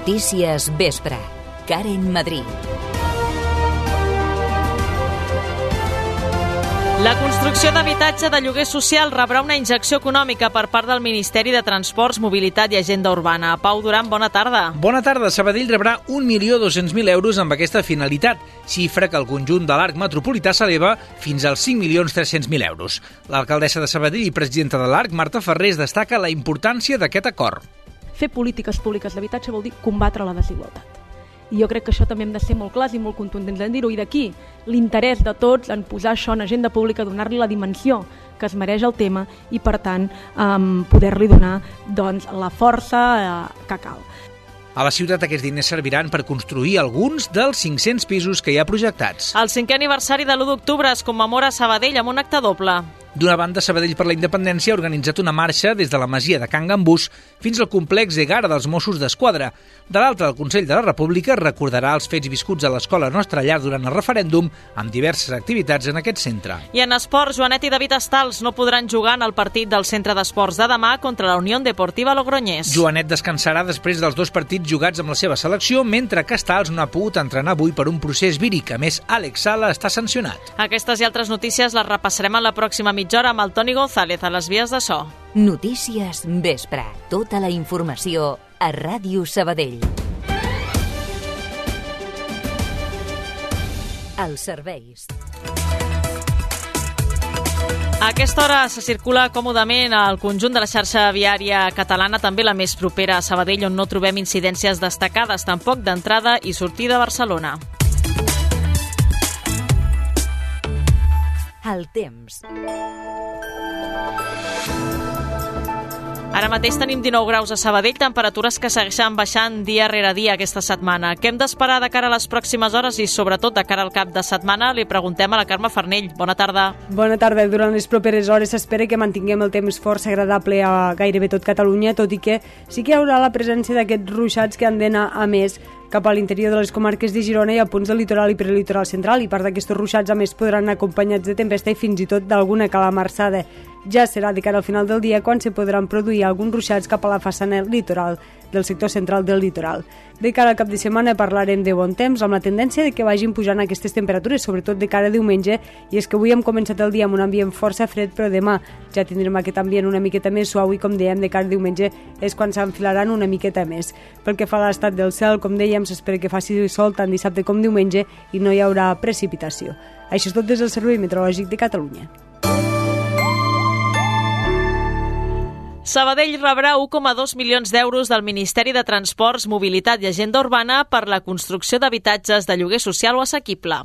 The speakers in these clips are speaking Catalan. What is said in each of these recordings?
Notícies Vespre. Karen Madrid. La construcció d'habitatge de lloguer social rebrà una injecció econòmica per part del Ministeri de Transports, Mobilitat i Agenda Urbana. Pau Duran, bona tarda. Bona tarda. Sabadell rebrà 1.200.000 euros amb aquesta finalitat, xifra que el conjunt de l'Arc metropolità s'eleva fins als 5.300.000 euros. L'alcaldessa de Sabadell i presidenta de l'Arc, Marta Ferrés, destaca la importància d'aquest acord. Fer polítiques públiques d'habitatge vol dir combatre la desigualtat. I jo crec que això també hem de ser molt clars i molt contundents en dir-ho. I d'aquí l'interès de tots en posar això en agenda pública, donar-li la dimensió que es mereix el tema i, per tant, poder-li donar la força que cal. A la ciutat aquests diners serviran per construir alguns dels 500 pisos que hi ha projectats. El 5è aniversari de l'1 d'octubre es commemora a Sabadell amb un acte doble. D'una banda, Sabadell per la Independència ha organitzat una marxa des de la masia de Can Gambús fins al complex Egara dels Mossos d'Esquadra. De l'altra, el Consell de la República recordarà els fets viscuts a l'Escola Nostra Llar durant el referèndum amb diverses activitats en aquest centre. I en esports, Joanet i David Estals no podran jugar en el partit del Centre d'Esports de demà contra la Unión Deportiva Logroñés. Joanet descansarà després dels 2 partits jugats amb la seva selecció, mentre que Estals no ha pogut entrenar avui per un procés víric. A més, Àlex Sala està sancionat. Aquestes i altres notícies les repassarem en la pròxima mitja hora amb el Toni González a les vies de so. Notícies Vespre. Tota la informació a Ràdio Sabadell. Els serveis. A aquesta hora se circula còmodament al conjunt de la xarxa viària catalana, també la més propera a Sabadell, on no trobem incidències destacades, tampoc d'entrada i sortida a Barcelona. El temps. Ara mateix tenim 19 graus a Sabadell, temperatures que segueixen baixant dia rere dia aquesta setmana. Què hem d'esperar de cara a les pròximes hores i sobretot de cara al cap de setmana? Li preguntem a la Carme Farnell. Bona tarda. Bona tarda. Durant les properes hores s'espera que mantinguem el temps força agradable a gairebé tot Catalunya, tot i que sí que hi haurà la presència d'aquests ruixats que han d'anar a més cap a l'interior de les comarques de Girona i a punts del litoral i prelitoral central, i part d'aquests ruixats a més podran anar acompanyats de tempesta i fins i tot d'alguna calamarsada. Ja serà de cara al final del dia quan se podran produir alguns ruixats cap a la façana litoral del sector central del litoral. De cara al cap de setmana parlarem de bon temps, amb la tendència de que vagin pujant aquestes temperatures, sobretot de cara a diumenge, i és que avui hem començat el dia amb un ambient força fred, però demà ja tindrem aquest ambient una miqueta més suau i, com dèiem, de cara a diumenge és quan s'enfilaran una miqueta més. Pel que fa a l'estat del cel, com dèiem, s'espera que faci sol tant dissabte com diumenge i no hi haurà precipitació. Això és tot des del Servei Meteorològic de Catalunya. Sabadell rebrà 1,2 milions d'euros del Ministeri de Transports, Mobilitat i Agenda Urbana per la construcció d'habitatges de lloguer social o assequible.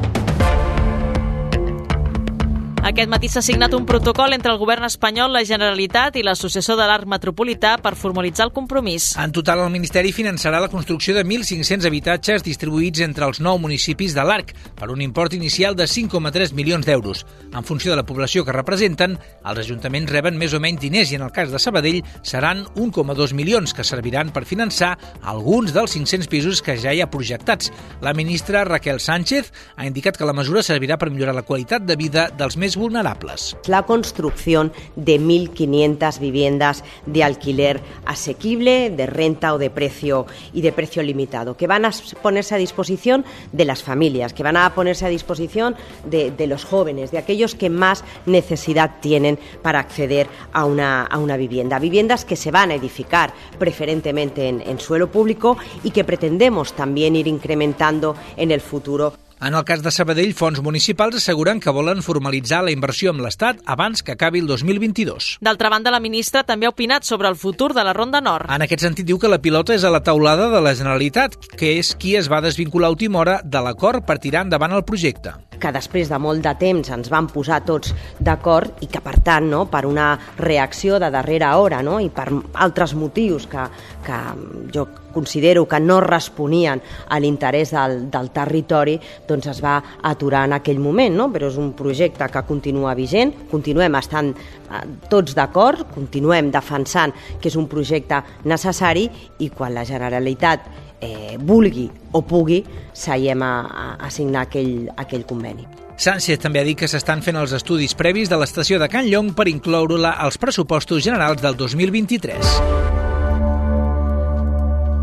Aquest matí s'ha signat un protocol entre el govern espanyol, la Generalitat i l'Associació de l'Arc Metropolità per formalitzar el compromís. En total, el Ministeri finançarà la construcció de 1.500 habitatges distribuïts entre els 9 municipis de l'Arc per un import inicial de 5,3 milions d'euros. En funció de la població que representen, els ajuntaments reben més o menys diners i en el cas de Sabadell seran 1,2 milions que serviran per finançar alguns dels 500 pisos que ja hi ha projectats. La ministra Raquel Sánchez ha indicat que la mesura servirà per millorar la qualitat de vida dels més vulnerables. La construcción de 1.500 viviendas de alquiler asequible, de renta o de precio limitado, que van a ponerse a disposición de las familias, que van a ponerse a disposición de los jóvenes, de aquellos que más necesidad tienen para acceder a una vivienda. Viviendas que se van a edificar preferentemente en suelo público y que pretendemos también ir incrementando en el futuro. En el cas de Sabadell, fons municipals asseguren que volen formalitzar la inversió amb l'Estat abans que acabi el 2022. D'altra banda, la ministra també ha opinat sobre el futur de la Ronda Nord. En aquest sentit, diu que la pilota és a la taulada de la Generalitat, que és qui es va desvincular a última hora de l'acord per tirar endavant el projecte. Que després de molt de temps ens van posar tots d'acord i que, per tant, per una reacció de darrera hora i per altres motius que jo considero que no responien a l'interès del territori, doncs es va aturar en aquell moment, però és un projecte que continua vigent, continuem estant tots d'acord, continuem defensant que és un projecte necessari i quan la Generalitat vulgui o pugui, seiem a signar aquell conveni. Sánchez també ha dit que s'estan fent els estudis previs de l'estació de Can Llong per incloure-la als pressupostos generals del 2023.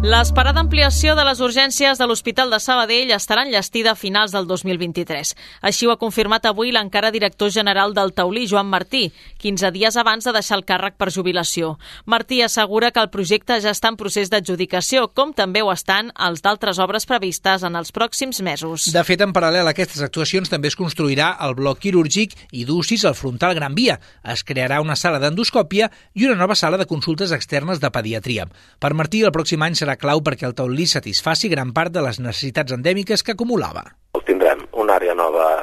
L'esperada ampliació de les urgències de l'Hospital de Sabadell estarà enllestida a finals del 2023. Així ho ha confirmat avui l'encara director general del Taulí, Joan Martí, 15 dies abans de deixar el càrrec per jubilació. Martí assegura que el projecte ja està en procés d'adjudicació, com també ho estan els d'altres obres previstes en els pròxims mesos. De fet, en paral·lel a aquestes actuacions també es construirà el bloc quirúrgic i d'UCIs al frontal Gran Via. Es crearà una sala d'endoscòpia i una nova sala de consultes externes de pediatria. Per Martí, el pròxim any serà clau perquè el Taulí satisfaci gran part de les necessitats endèmiques que acumulava. Tindrem una àrea nova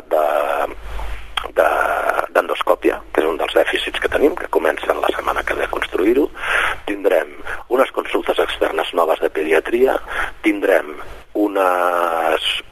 d'endoscòpia, que és un dels dèficits que tenim, que comencen la setmana que ve a construir-ho. Tindrem unes consultes externes noves de pediatria, tindrem una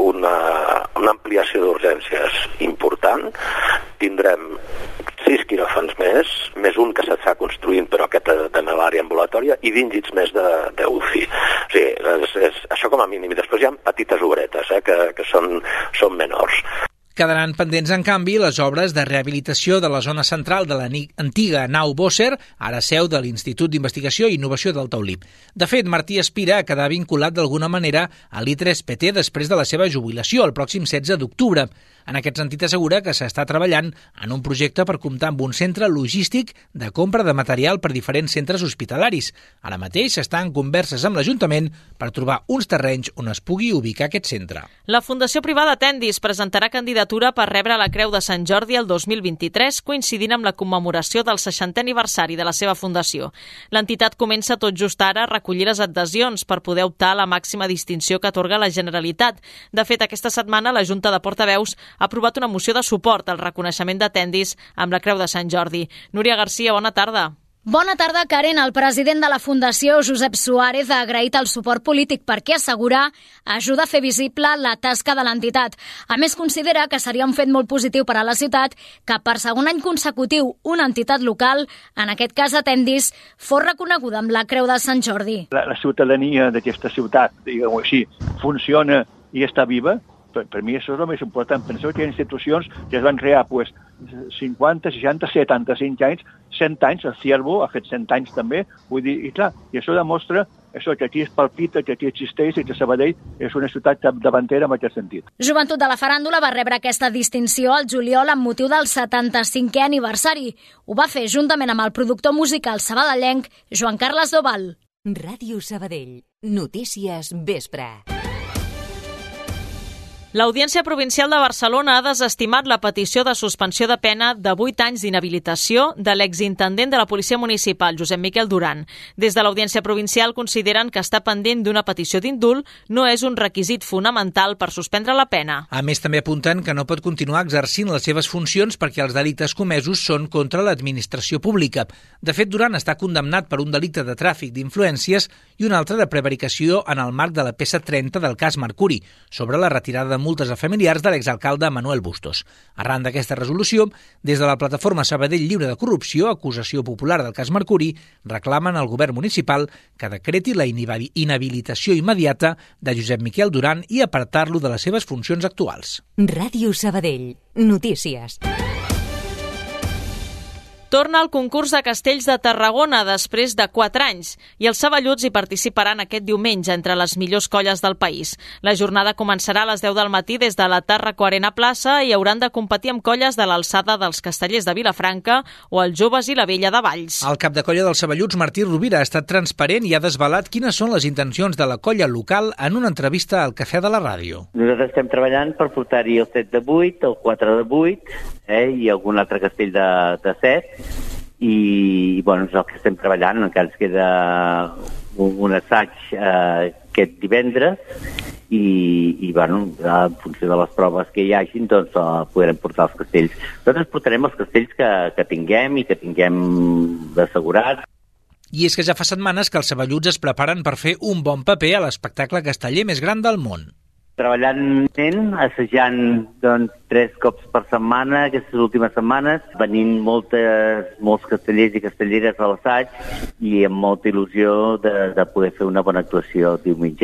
ampliació d'urgències important, tindrem 6 quiròfans més un que s'està construint, però aquest d'anar a l'àrea ambulatòria, i 20 llits més d'UCI. O sigui, és això com a mínim. I després hi ha petites obretes, que són menors. Quedaran pendents, en canvi, les obres de rehabilitació de la zona central de l'antiga nau Bosser, ara seu de l'Institut d'Investigació i Innovació del Taulí. De fet, Martí aspira a quedar vinculat d'alguna manera a l'I3PT després de la seva jubilació, el pròxim 16 d'octubre. En aquest sentit, assegura que s'està treballant en un projecte per comptar amb un centre logístic de compra de material per diferents centres hospitalaris. Ara mateix s'està en converses amb l'Ajuntament per trobar uns terrenys on es pugui ubicar aquest centre. La Fundació Privada Tendis presentarà candidatura per rebre la Creu de Sant Jordi el 2023, coincidint amb la commemoració del 60è aniversari de la seva fundació. L'entitat comença tot just ara a recollir les adhesions per poder optar a la màxima distinció que atorga la Generalitat. De fet, aquesta setmana la Junta de Portaveus ha aprovat una moció de suport al reconeixement de Tendis amb la Creu de Sant Jordi. Núria Garcia, bona tarda. Bona tarda, Karen. El president de la Fundació, Josep Suárez, ha agraït el suport polític perquè assegura ajuda a fer visible la tasca de l'entitat. A més, considera que seria un fet molt positiu per a la ciutat que per segon any consecutiu una entitat local, en aquest cas Tendis, fos reconeguda amb la Creu de Sant Jordi. La ciutadania d'aquesta ciutat, diguem-ho així, funciona i està viva. Per mi això és el més important. Penseu que hi ha institucions que es van crear 50, 60, 75 anys, 100 anys, el Ciervo ha fet 100 anys també, vull dir, i clar, i això demostra que aquí es palpita, que aquí existeix i que Sabadell és una ciutat capdavantera en aquest sentit. Joventut de la Faràndula va rebre aquesta distinció al juliol amb motiu del 75è aniversari. Ho va fer juntament amb el productor musical sabadellenc Joan Carles Doval. Ràdio Sabadell. Notícies vespre. L'Audiència Provincial de Barcelona ha desestimat la petició de suspensió de pena de 8 anys d'inhabilitació de l'exintendent de la Policia Municipal, Josep Miquel Duran. Des de l'Audiència Provincial consideren que estar pendent d'una petició d'indult no és un requisit fonamental per suspendre la pena. A més, també apunten que no pot continuar exercint les seves funcions perquè els delictes comesos són contra l'administració pública. De fet, Duran està condemnat per un delicte de tràfic d'influències i un altre de prevaricació en el marc de la peça 30 del cas Mercuri, sobre la retirada de multes a familiars de l'exalcalde Manuel Bustos. Arran d'aquesta resolució, des de la plataforma Sabadell Lliure de Corrupció, acusació popular del cas Mercuri, reclamen al govern municipal que decreti la inhabilitació immediata de Josep Miquel Duran i apartar-lo de les seves funcions actuals. Ràdio Sabadell. Notícies. Torna el concurs de castells de Tarragona després de 4 anys i els saballuts hi participaran aquest diumenge entre les millors colles del país. La jornada començarà a les 10 del matí des de la Tàrraco Arena Plaça i hauran de competir amb colles de l'alçada dels Castellers de Vilafranca o els Joves i la Vella de Valls. El cap de colla dels saballuts, Martí Rovira, ha estat transparent i ha desvelat quines són les intencions de la colla local en una entrevista al Cafè de la Ràdio. Nosaltres estem treballant per portar-hi el 7 de 8, el 4 de 8 i algun altre castell de 7. I bueno, és el que estem treballant, encara ens queda un assaig aquest divendres i bueno, en funció de les proves que hi hagin, doncs podrem portar els castells. Nosaltres portarem els castells que tinguem i que tinguem assegurats. I és que ja fa setmanes que els saballuts es preparen per fer un bon paper a l'espectacle casteller més gran del món. Treballant, assajant 3 cops per setmana, aquestes últimes setmanes, venint molts castellers i castelleres a l'assaig i amb molta il·lusió de poder fer una bona actuació diumenge.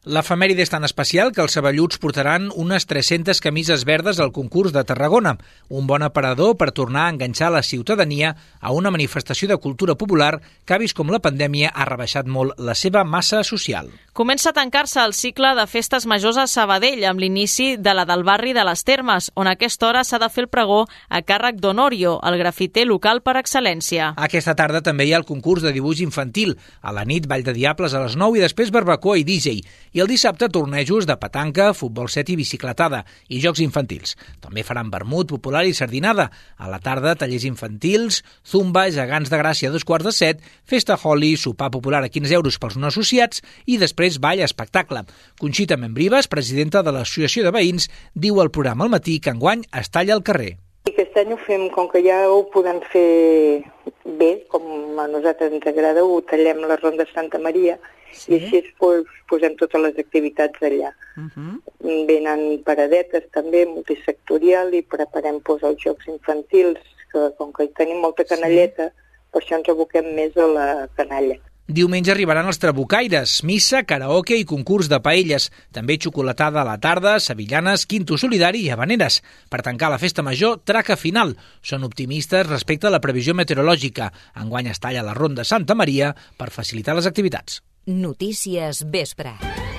L'efemèride és tan especial que els saballuts portaran unes 300 camises verdes al concurs de Tarragona, un bon aparador per tornar a enganxar la ciutadania a una manifestació de cultura popular que ha vist com la pandèmia ha rebaixat molt la seva massa social. Comença a tancar-se el cicle de festes majors a Sabadell amb l'inici de la del barri de les Termes, on a aquesta hora s'ha de fer el pregó a càrrec d'Honorio, el grafiter local per excel·lència. Aquesta tarda també hi ha el concurs de dibuix infantil. A la nit, ball de diables a les 9 i després barbacoa i DJ. I el dissabte tornejos de petanca, futbol 7 i bicicletada i jocs infantils. També faran vermut popular i sardinada. A la tarda, tallers infantils, zumba, gegants de gràcia a 2:45, festa Holi, sopar popular a 15 euros pels no associats i després ball espectacle. Conxita Membrives, presidenta de l'Associació de Veïns, diu al programa al matí que enguany es talla al carrer. Aquest any ho fem, com que ja ho podem fer bé, com a nosaltres ens agrada, ho tallem a la Ronda Santa Maria, i així posem totes les activitats allà. Venen paradetes també, multisectorial, i preparem els jocs infantils, que com que hi tenim molta canalleta, per això ens aboquem més a la canalla. Diumenge arribaran els trabucaires, missa, karaoke i concurs de paelles. També xocolatada a la tarda, sevillanes, quinto solidari i habaneres. Per tancar la festa major, traca final. Són optimistes respecte a la previsió meteorològica. Enguany es talla la Ronda Santa Maria per facilitar les activitats. Notícies vespre.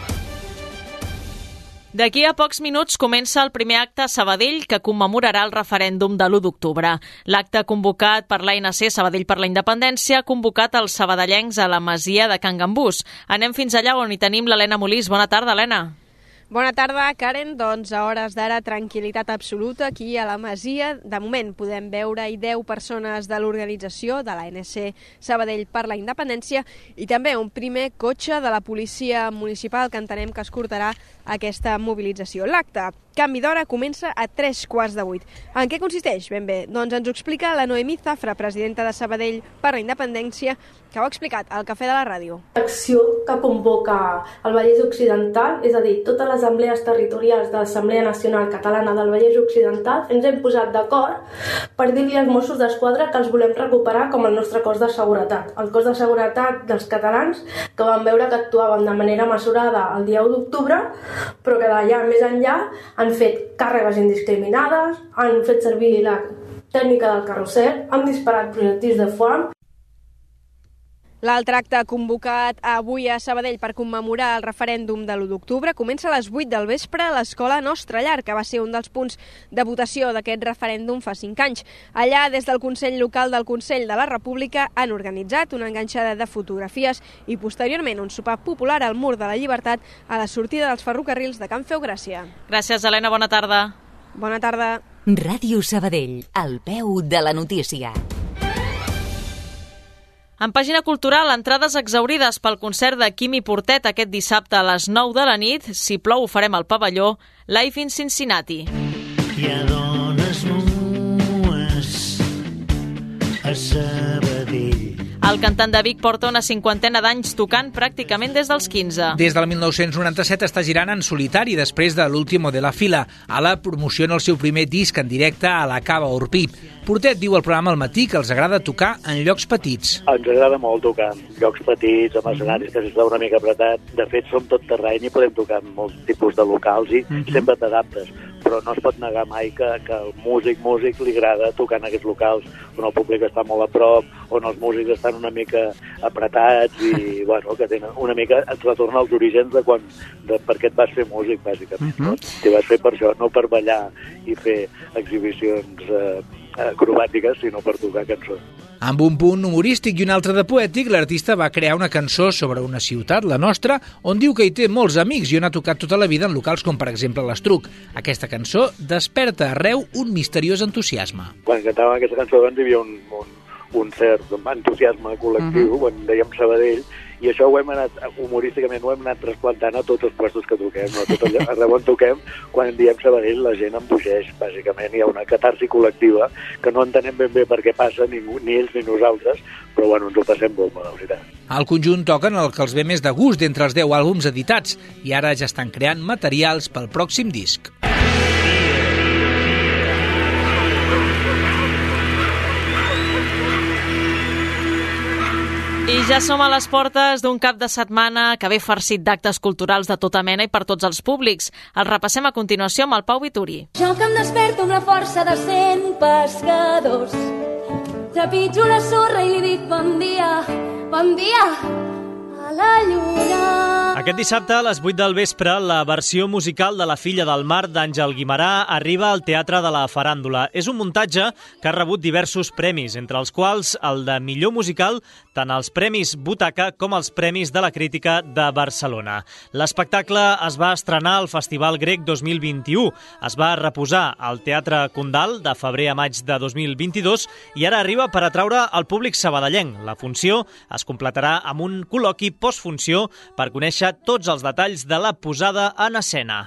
D'aquí a pocs minuts comença el primer acte a Sabadell que commemorarà el referèndum de l'1 d'octubre. L'acte convocat per l'ANC Sabadell per la Independència ha convocat els sabadellencs a la masia de Can Gambús. Anem fins allà on hi tenim l'Helena Molís. Bona tarda, Helena. Bona tarda, Karen. Doncs a hores d'ara tranquil·litat absoluta aquí a la Masia. De moment podem veure-hi 10 persones de l'organització de l'ANC Sabadell per la Independència i també un primer cotxe de la policia municipal que entenem que escortarà aquesta mobilització. L'acte, canvi d'hora, comença a 7:45. En què consisteix? Ben bé, doncs ens ho explica la Noemí Zafra, presidenta de Sabadell per la Independència, que ho ha explicat al Cafè de la Ràdio. L'acció que convoca el Vallès Occidental, és a dir, totes les assemblees territorials de l'Assemblea Nacional Catalana del Vallès Occidental, ens hem posat d'acord per dir-li als Mossos d'Esquadra que els volem recuperar com el nostre cos de seguretat. El cos de seguretat dels catalans, que van veure que actuàvem de manera mesurada el dia 1 d'octubre, però que d'allà més enllà han fet càrregues indiscriminades, han fet servir la tècnica del carrusel, han disparat projectils de foam. L'altre acte convocat avui a Sabadell per commemorar el referèndum de l'1 d'octubre comença a les 8 del vespre a l'Escola Nostra Llar, que va ser un dels punts de votació d'aquest referèndum fa 5 anys. Allà, des del Consell Local del Consell de la República, han organitzat una enganxada de fotografies i posteriorment un sopar popular al Mur de la Llibertat a la sortida dels ferrocarrils de Can Feu Gràcia. Gràcies, Helena. Bona tarda. Bona tarda. Ràdio Sabadell, al peu de la notícia. En pàgina cultural, entrades exaurides pel concert de Quimi Portet aquest dissabte a les 9 de la nit. Si plou, ho farem al pavelló Live in Cincinnati. Hi ha dones nues a Sabadell. El cantant de Vic porta una 50ena d'anys tocant pràcticament des dels 15. Des del 1997 està girant en solitari després de l'Último de la Fila. Ala promociona el seu primer disc en directe a la Cava Orpí. Portet diu al programa al matí que els agrada tocar en llocs petits. Ens agrada molt tocar en llocs petits, amb escenaris que s'està una mica apretat. De fet, som tot terreny i podem tocar en molts tipus de locals i sempre t'adaptes. Però no es pot negar mai que el músic li agrada tocar en aquests locals on el públic està molt a prop, on els músics estan una mica apretats i bueno, que tenen una mica et retorna als orígens de per què et vas fer músic, bàsicament. No? T'hi vas fer per això, no per ballar i fer exhibicions acrobàtiques, sinó per tocar cançons. Amb un punt humorístic i un altre de poètic, l'artista va crear una cançó sobre una ciutat, la nostra, on diu que hi té molts amics i on ha tocat tota la vida en locals com, per exemple, l'Estruc. Aquesta cançó desperta arreu un misteriós entusiasme. Quan cantàvem aquesta cançó doncs, hi havia un cert entusiasme col·lectiu, quan dèiem Sabadell, i això ho hem anat, humorísticament, ho hem anat trasplantant a tots els puestos que toquem, no? Arreu on toquem, quan diem Sabadell, la gent embogeix, bàsicament, hi ha una catarsi col·lectiva que no entenem ben bé per què passa, ni ells ni nosaltres, però bueno, ens ho passem bomba, la veritat. Al conjunt toquen el que els ve més de gust d'entre els 10 àlbums editats i ara ja estan creant materials pel pròxim disc. I I ja som a les portes d'un cap de setmana que ve farcit d'actes culturals de tota mena i per tots els públics. El repassem a continuació amb el Pau Vituri. Jo que em desperto amb la força de 100 pescadors, trepitjo la sorra i li dic bon dia a la lluna. Aquest dissabte, a les 8 del vespre, la versió musical de La filla del mar d'Àngel Guimerà arriba al Teatre de la Faràndula. És un muntatge que ha rebut diversos premis, entre els quals el de millor musical, tant els Premis Butaca com els Premis de la Crítica de Barcelona. L'espectacle es va estrenar al Festival Grec 2021, es va reposar al Teatre Condal de febrer a maig de 2022 i ara arriba per atraure el públic sabadellenc. La funció es completarà amb un col·loqui postfunció per conèixer tots els detalls de la posada en escena.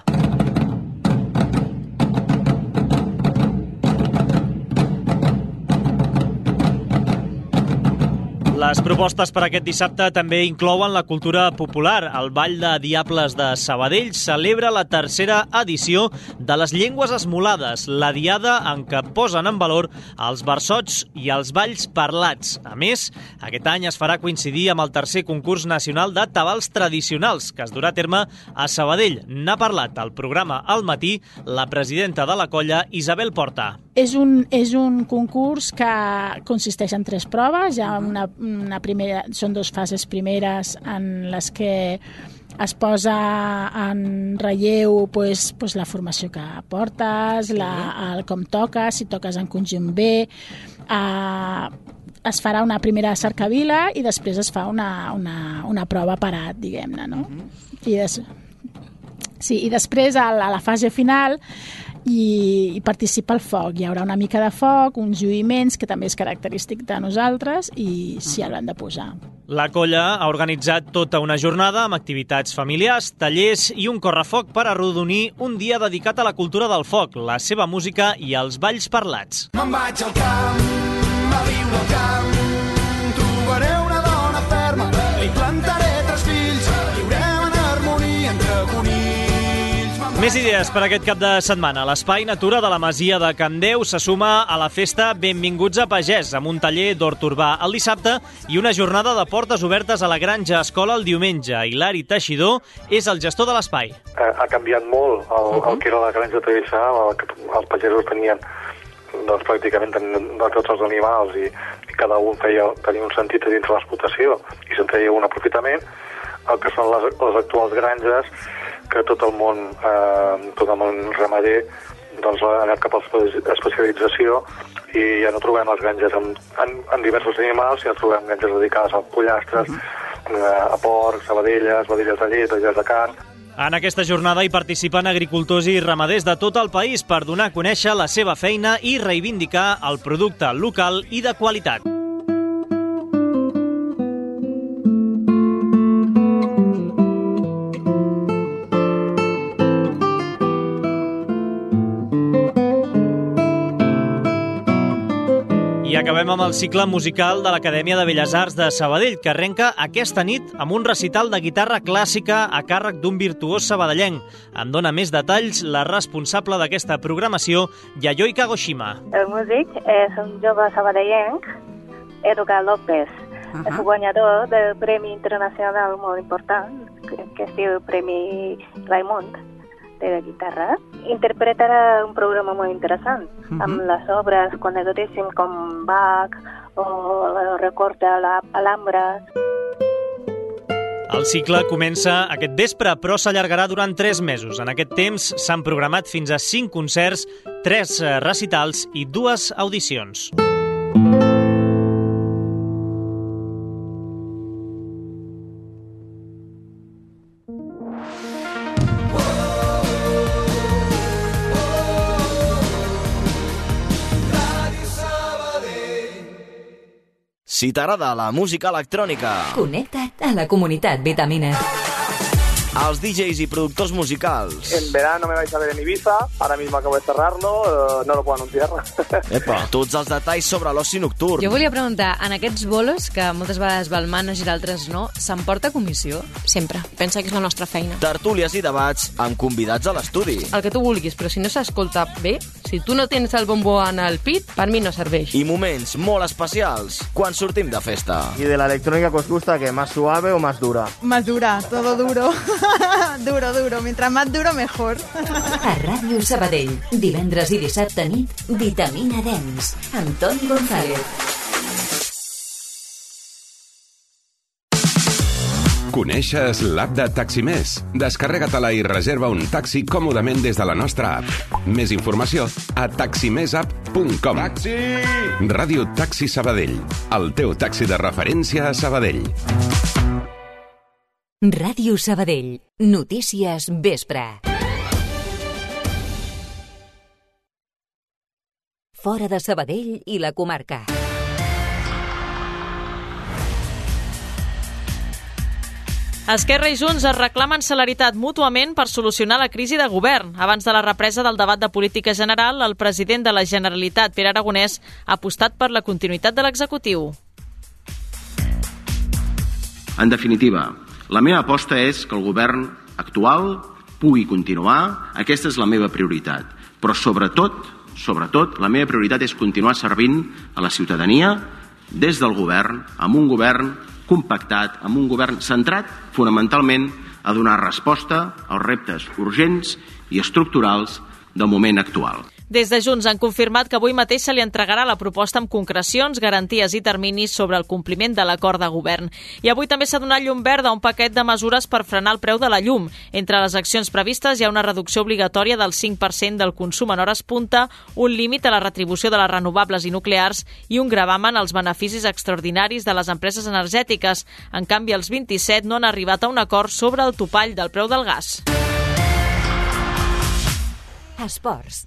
Les propostes per aquest dissabte també inclouen la cultura popular. El Ball de Diables de Sabadell celebra la tercera edició de les Llengües Esmolades, la diada en què posen en valor els versots i els balls parlats. A més, aquest any es farà coincidir amb el tercer concurs nacional de tabals tradicionals, que es durà a terme a Sabadell. N'ha parlat al programa Al Matí la presidenta de la colla, Isabel Porta. És un concurs que consisteix en 3 proves. Hi ha una primera, són 2 fases primeres en les que es posa en relleu la formació que portes, com toques, si toques en conjunt bé. Es farà una primera cercavila i després es fa una prova parat, diguem-ne, no? I després, a la fase final, i participa el foc. Hi haurà una mica de foc, uns lluïments, que també és característic de nosaltres, i s'hi hauran de posar. La colla ha organitzat tota una jornada amb activitats familiars, tallers i un correfoc per arrodonir un dia dedicat a la cultura del foc, la seva música i els balls parlats. Me'n vaig al camp, a viure al camp, trobaré una dona ferma, li plantaré 3 fills, viurem en harmonia entre conills. Més idees per aquest cap de setmana. L'Espai Natura de la Masia de Can Deu se suma a la festa Benvinguts a Pagès, amb un taller d'hort urbà el dissabte i una jornada de portes obertes a la Granja Escola el diumenge. Hilari Teixidor és el gestor de l'espai. Ha canviat molt el que era la granja tradicional, els pagesos tenien pràcticament tots els animals i cada un tenia un sentit a dintre l'explotació i se'n treia un aprofitament. El que són les actuals granges, que tot el món ramader ha anat cap a l'especialització i ja no trobem les granges en diversos animals, ja trobem granges dedicades a pollastres, a porcs, a vedelles de llet, vedelles de carn. En aquesta jornada hi participen agricultors i ramaders de tot el país per donar a conèixer la seva feina i reivindicar el producte local i de qualitat. I acabem amb el cicle musical de l'Acadèmia de Belles Arts de Sabadell, que arrenca aquesta nit amb un recital de guitarra clàssica a càrrec d'un virtuós sabadellenc. En dona més detalls la responsable d'aquesta programació, Yayoi Kagoshima. El músic és un jove sabadellenc, Edgar López. És guanyador del Premi Internacional molt important, que es diu Premi Raimon de la guitarra. Interpretarà un programa molt interessant, amb les obres conegutíssimes com Bach o el record de l'Alhambra. El cicle comença aquest vespre, però s'allargarà durant 3 mesos. En aquest temps s'han programat fins a 5 concerts, 3 recitals i 2 audicions. Si t'agrada la música electrònica, connecta't a la comunitat Vitamina. Els DJs i productors musicals. En verano me vais a ver en Ibiza, ahora mismo acabo de cerrarlo, no lo puedo anunciar. Epa, tots els detalls sobre l'oci nocturn. Jo volia preguntar, en aquests bolos, que moltes vegades va el manager i d'altres no, s'emporta comissió? Sempre. Pensa que és la nostra feina. Tertúlies i debats amb convidats a l'estudi. El que tu vulguis, però si no s'escolta bé, Si tu no tens el bombó en el pit, per mi no serveix. I moments molt especials quan sortim de festa. ¿Y de la electrónica que os gusta, qué? ¿Más suave o más dura? Más dura, todo duro. Duro. Mientras más duro, mejor. A Ràdio Sabadell, divendres i dissabte nit, Vitamina Dance, amb Toni González. Coneixes l'app de Taximés? Descarrega-te-la i reserva un taxi còmodament des de la nostra app. Més informació a taximesapp.com. Taxi! Ràdio Taxi Sabadell, el teu taxi de referència a Sabadell. Ràdio Sabadell, notícies vespre. Fora de Sabadell i la comarca. Esquerra i Junts es reclamen celeritat mútuament per solucionar la crisi de govern. Abans de la represa del debat de política general, el president de la Generalitat, Pere Aragonès, ha apostat per la continuïtat de l'executiu. En definitiva, la meva aposta és que el govern actual pugui continuar. Aquesta és la meva prioritat. Però sobretot, la meva prioritat és continuar servint a la ciutadania des del govern, amb un govern compactat, amb un govern centrat fonamentalment a donar resposta als reptes urgents i estructurals del moment actual. Des de Junts han confirmat que avui mateix se li entregarà la proposta amb concrecions, garanties i terminis sobre el compliment de l'acord de govern. I avui també s'ha donat llum verda a un paquet de mesures per frenar el preu de la llum. Entre les accions previstes hi ha una reducció obligatòria del 5% del consum en hores punta, un límit a la retribució de les renovables i nuclears i un gravamen als beneficis extraordinaris de les empreses energètiques. En canvi, els 27 no han arribat a un acord sobre el topall del preu del gas. Esports.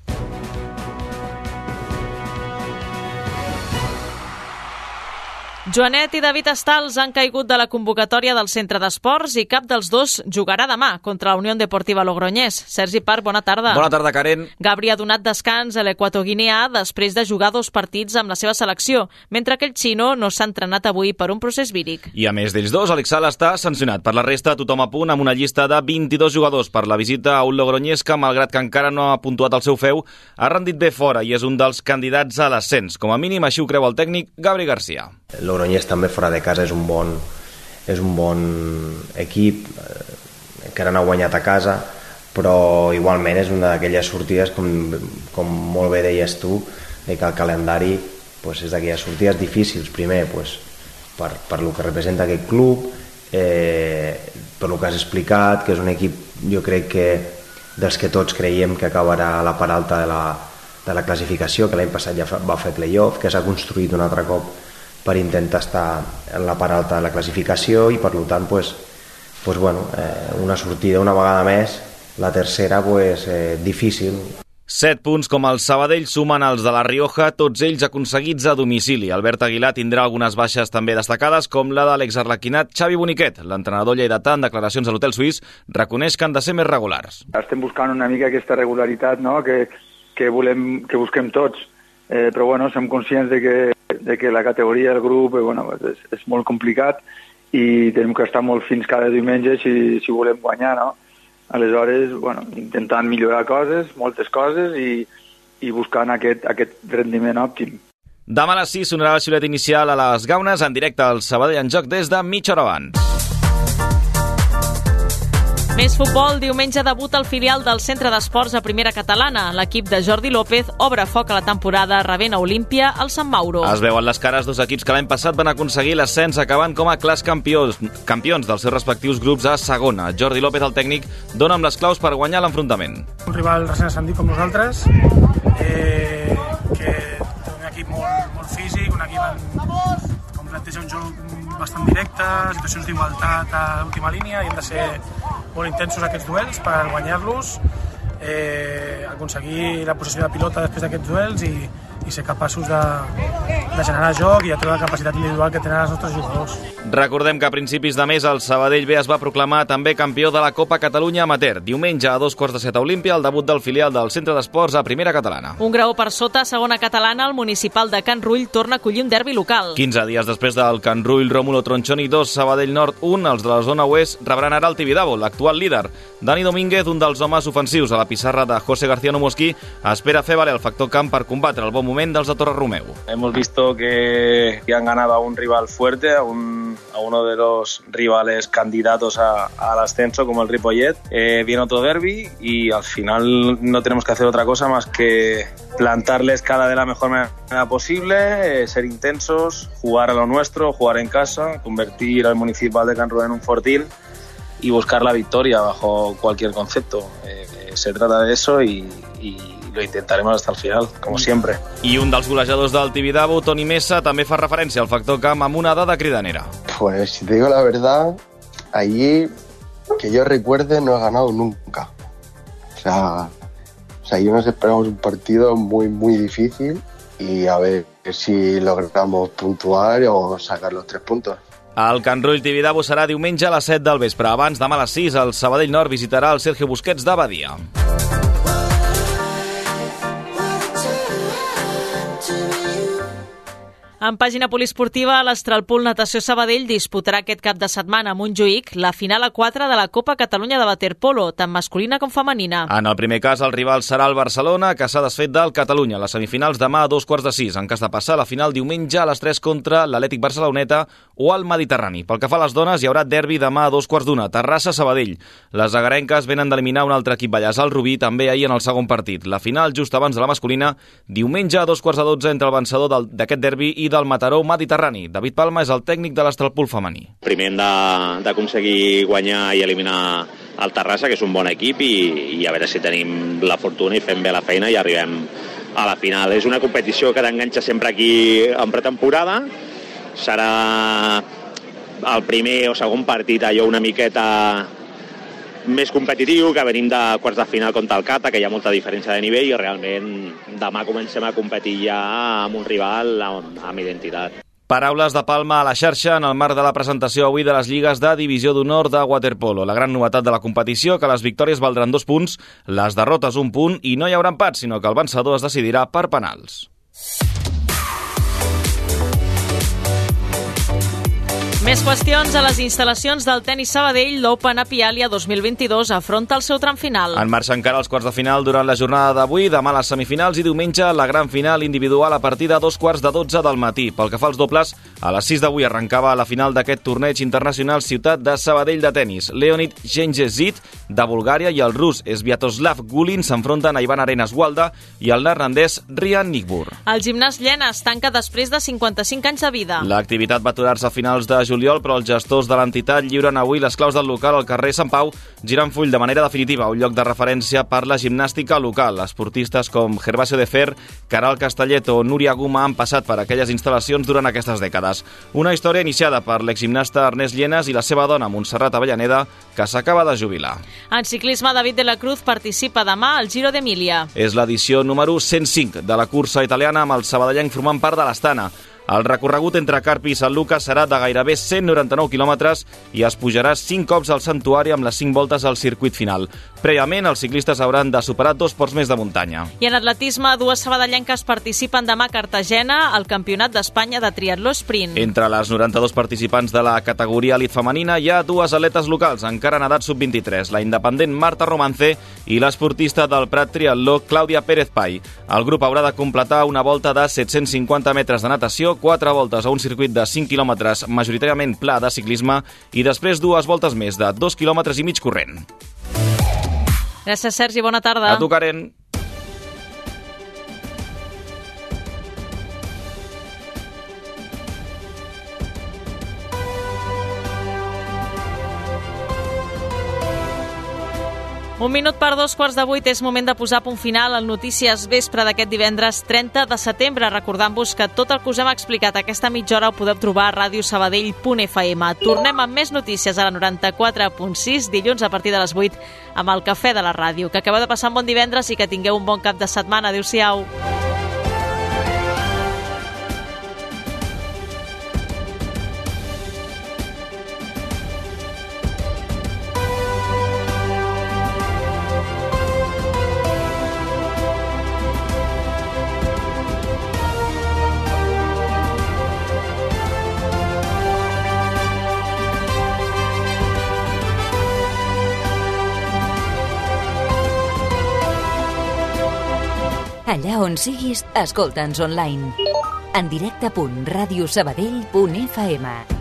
Joanet i David Estals han caigut de la convocatòria del centre d'esports i cap dels dos jugarà demà contra la Unió Deportiva Logroñés. Sergi Parc, bona tarda. Bona tarda, Karen. Gabri ha donat descans a l'equatoguineà després de jugar 2 partits amb la seva selecció, mentre que el xino no s'ha entrenat avui per un procés víric. I a més d'ells dos, Alex Sala està sancionat. Per la resta, tothom a punt amb una llista de 22 jugadors per la visita a un Logroñés que, malgrat que encara no ha puntuat el seu feu, ha rendit bé fora i és un dels candidats a l'ascens. Com a mínim, així ho creu el tècnic Gabri García. Logroñés també fora de casa és un bon equip, encara no ha guanyat a casa, però igualment és una d'aquelles sortides, com molt bé deies tu, que el calendari és d'aquelles sortides difícils, primer per el que representa aquest club, per el que has explicat, que és un equip, jo crec que dels que tots creiem que acabarà a la part alta de la classificació, que l'any passat ja va fer playoff, que s'ha construït un altre cop per intentar estar en la part alta de la classificació i per tant una sortida una vegada més, la tercera difícil. 7 punts com el Sabadell sumen els de la Rioja, tots ells aconseguits a domicili. Albert Aguilar tindrà algunes baixes també destacades, com la de l'exarlequinat Xavi Boniquet. L'entrenador lleidatà, en declaracions a l'Hotel Suís, reconeix que han de ser més regulars. Estem buscant una mica aquesta regularitat, no?, que busquem tots. Però som conscients de que la categoria del grup és molt complicat i tenim que estar molt fins cada diumenge si volem guanyar, no? Aleshores, intentant millorar moltes coses i buscant aquest rendiment òptim. Demà a les 6 sonarà el xiulet inicial a les Gaunes, en directe al Sabadell en joc des de mitja hora abans. Més futbol, diumenge debut al filial del Centre d'Esports a Primera Catalana. L'equip de Jordi López obre foc a la temporada rebent a Olímpia al Sant Mauro. Es veuen les cares dos equips que l'any passat van aconseguir l'ascens acabant com a clars campions dels seus respectius grups a segona. Jordi López, el tècnic, dona amb les claus per guanyar l'enfrontament. Un rival recent ascendit com nosaltres, que té un equip molt físic, un equip com planteja un joc bastant directe, situacions d'igualtat a l'última línia, i hem de ser molt intensos aquests duels per guanyar-los, aconseguir la possessió de pilota després d'aquests duels i ser capaços de generar joc i de tota la capacitat individual que tenen els nostres jugadors. Recordem que a principis de mes el Sabadell B es va proclamar també campió de la Copa Catalunya Amateur. Diumenge a 2:15 a Olímpia, el debut del filial del Centre d'Esports a Primera Catalana. Un graó per sota, segona catalana, el municipal de Can Rull torna a collir un derbi local. 15 dies després del Can Rull, Rómulo Tronchoni 2, Sabadell Nord 1, els de la zona oest rebran ara el Tibidabo, l'actual líder. Dani Domínguez, un dels homes ofensius a la pissarra de José García Nomosquí, espera fer valer el factor camp per combatre el bon moment dels de Torreromeu. Hemos visto que han ganado a un rival fuerte, a uno de los rivales candidatos al ascenso como el Ripollet. Viene otro derbi y al final no tenemos que hacer otra cosa más que plantarles cara de la mejor manera posible, ser intensos, jugar a lo nuestro, jugar en casa, convertir al Municipal de Can Rull en un fortín y buscar la victoria bajo cualquier concepto. Se trata de eso y lo intentaremos hasta el final, como siempre. I un dels golejadors del Tibidabo, Toni Mesa, també fa referència al factor camp amb una dada cridanera. Pues si te digo la verdad, allí, que yo recuerde, no he ganado nunca. O sea, allí nos esperamos un partido muy, muy difícil y a ver si logramos puntuar o sacar los 3 puntos. El Can Rull Tibidabo serà diumenge a les 7 del vespre. Abans, demà a les 6, el Sabadell Nord visitarà el Sergio Busquets de Badia. En pàgina poliesportiva, l'Astralpool Natació Sabadell disputarà aquest cap de setmana a Montjuïc la final a 4 de la Copa Catalunya de waterpolo, tant masculina com femenina. En el primer cas, el rival serà el Barcelona, que s'ha desfet del Catalunya. Les semifinals demà a 2:15, en cas de passar la final diumenge a les 3 contra l'Atlètic Barceloneta o el Mediterrani. Pel que fa a les dones, hi haurà derbi demà a 2:15, Terrassa-Sabadell. Les agarenques venen d'eliminar un altre equip ballàs, el Rubí, també ahir en el segon partit. La final, just abans de la masculina, diumenge a 2:12 entre el vencedor d'aquest derbi i del Mataró Mediterrani. David Palma és el tècnic de l'Astralpool femení. Primer hem d'aconseguir guanyar i eliminar el Terrassa, que és un bon equip, i a veure si tenim la fortuna i fem bé la feina i arribem a la final. És una competició que t'enganxa sempre aquí en pretemporada. Serà el primer o segon partit allò una miqueta més competitiu, que venim de quarts de final contra el Cata, que hi ha molta diferència de nivell, i realment demà comencem a competir ja amb un rival amb identitat. Paraules de Palma a la xarxa en el marc de la presentació avui de les lligues de Divisió d'Honor de waterpolo. La gran novetat de la competició, que les victòries valdran 2 punts, les derrotes 1 punt, i no hi haurà empats, sinó que el vencedor es decidirà per penals. Més qüestions a les instal·lacions del tenis Sabadell. L'Open a Pialia 2022 afronta el seu tram final. En marxa encara els quarts de final durant la jornada d'avui, demà les semifinals i diumenge la gran final individual a partir de 2:15 del matí. Pel que fa als dobles, a les 6 d'avui arrencava la final d'aquest torneig internacional Ciutat de Sabadell de tenis. Leonid Gengesit, de Bulgària, i el rus Sviatoslav Gulin s'enfronten a Ivan Arenas Walda i el neerlandès Rian Nigbur. El gimnàs Llenes tanca després de 55 anys de vida. L'activitat va aturar-se a finals de juliol, però els gestors de l'entitat lliuren avui les claus del local al carrer Sant Pau, girant full de manera definitiva, un lloc de referència per la gimnàstica local. Esportistes com Gervasio de Fer, Caral Castellet o Núria Guma han passat per aquelles instal·lacions durant aquestes dècades. Una història iniciada per l'exgimnasta Ernest Llenes i la seva dona, Montserrat Avellaneda, que s'acaba de jubilar. En ciclisme, David de la Cruz participa demà al Giro d'Emília. És l'edició número 105 de la cursa italiana, amb el sabadellenc formant part de l'Astana. El recorregut entre Carpi i Sant Lucas serà de gairebé 199 quilòmetres i es pujarà 5 cops al santuari amb les 5 voltes al circuit final. Prèviament, els ciclistes hauran de superar 2 ports més de muntanya. I en atletisme, 2 sabadellenques participen demà a Cartagena al Campionat d'Espanya de triatló sprint. Entre les 92 participants de la categoria elit femenina hi ha 2 atletes locals, encara en edat sub-23, la independent Marta Romance i l'esportista del Prat Triatló, Clàudia Pérez Pai. El grup haurà de completar una volta de 750 metres de natació, 4 voltes a un circuit de 5 quilòmetres majoritàriament pla de ciclisme i després 2 voltes més de 2,5 quilòmetres corrent. Gràcies, Sergi. Bona tarda. A tu, Karen. Un minut per 2:15 és moment de posar punt final al Notícies Vespre d'aquest divendres 30 de setembre, recordant-vos que tot el que us hem explicat aquesta mitja hora ho podeu trobar a radiosabadell.fm. Tornem amb més notícies a la 94.6 dilluns a partir de les 8 amb el Cafè de la Ràdio. Que acabeu de passar un bon divendres i que tingueu un bon cap de setmana. Adéu-siau. Allà on siguis, escolta'ns online. En directe.radiosabadell.fm